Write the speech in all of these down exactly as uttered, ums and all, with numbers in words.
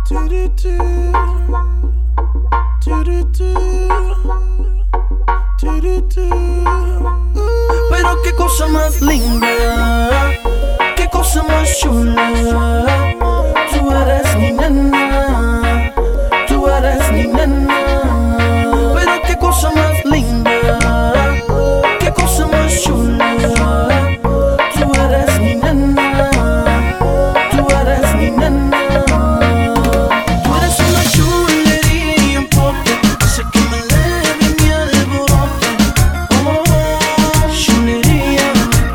Pero qué cosa más linda, qué cosa más chula. Tú eres mi nena, tú eres mi nena. Pero qué cosa más linda, qué cosa más chula. Tú eres mi nena, tú eres mi nena. Tú eres una chulería en pote, hace que me eleve mi alborote. Oh, chulería,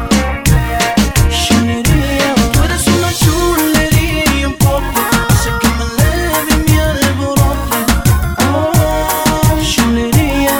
chulería. Tú eres una chulería en pote, hace que me eleve mi alborote. Oh, chulería,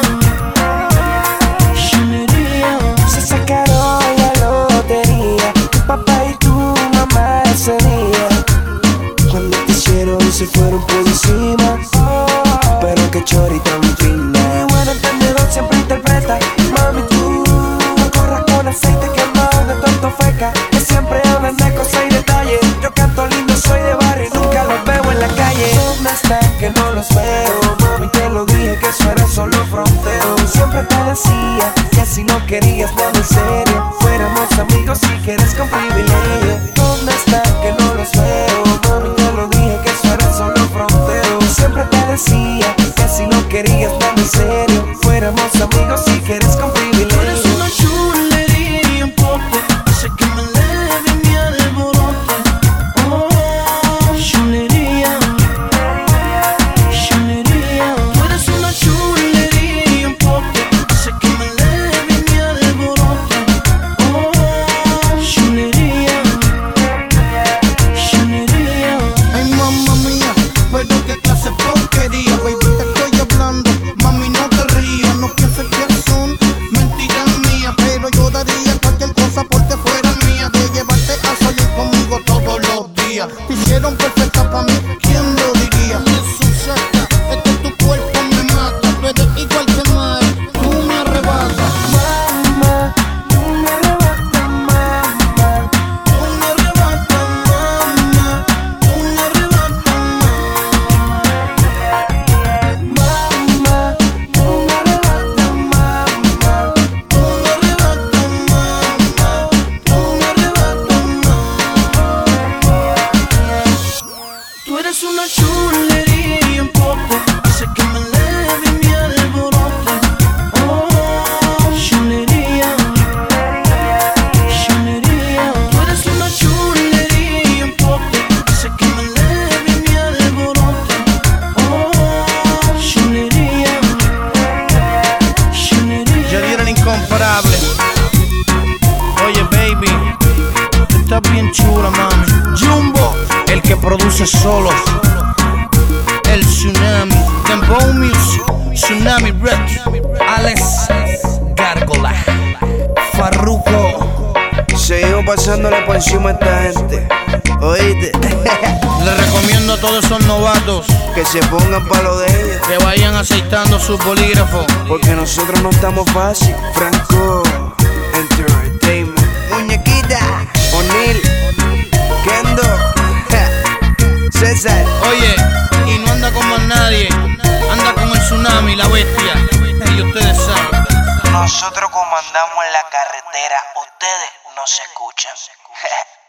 chulería. Se sacaron la lotería, tu papá y tu mamá ese día. Cuando te hicieron se fueron por encima. Pero qué chorita tan fina. Bueno entendedor siempre interpreta. Mami tú no corras con aceite quemado de tanto feca, que siempre hablan de cosas y detalles. Yo canto lindo, soy de barrio y nunca los veo en la calle. ¿Dónde están que no los veo? Mami te lo dije que eso era solo fronteo. Siempre te decía que si no querías nada en serio, fuéramos amigos si quieres con privilegio. ¿Dónde están que no los veo? Mami te lo dije que eso era solo fronteo. Siempre te decía que si no querías nada en serio, fuéramos amigos si quieres con privilegio. Tú eres una chulería en pote, hace que me eleve mi alborote. Oh, chulería, chulería. Tú eres una chulería en pote, hace que me eleve mi alborote. Oh, chulería, chulería. Ay, mamma mía, pero qué clase de porquería. Baby, te estoy hablando, mami, no te rías. No pienses que son mentiras mías, pero yo daría cualquier cosa porque fuera mía. De llevarte a salir conmigo todos los días. Te hicieron perfecta para mí, ¿quién lo diría? Suceta, es que tu cuerpo me mata. Tú eres igual que Mike, tú me arrebatas. Mamá, tú me arrebatas, mamá. Tú me arrebatas, mamá, tú me arrebatas, Mamá, tú me arrebatas, mamá. tú me arrebatas, mamá, tú me arrebatas, mamá. Tú eres una chulería en pote, hace que me eleve mi alborote. Oh, chulería, chulería. Tú eres una chulería en pote, hace que me eleve mi alborote. Oh, chulería, chulería. Yo era el incomparable. Oye, baby, tú estás bien chula, mami. Jumbo, el que produce solos. El Tsunami, Dembow Music, Tsunami Rap, Alex Gárgola, Farruko. Seguimos pasándole por encima a esta gente. Oíste, Le recomiendo a todos esos novatos que se pongan pa' lo de ella, que vayan aceitando sus bolígrafos. porque nosotros no estamos fácil. Franco Entertainment, Muñequita, O'Neal, Kendo, César. Oye, y no anda con más nadie, anda con el Tsunami, la bestia. Y ustedes saben. Nosotros comandamos en la carretera, ustedes nos escuchan.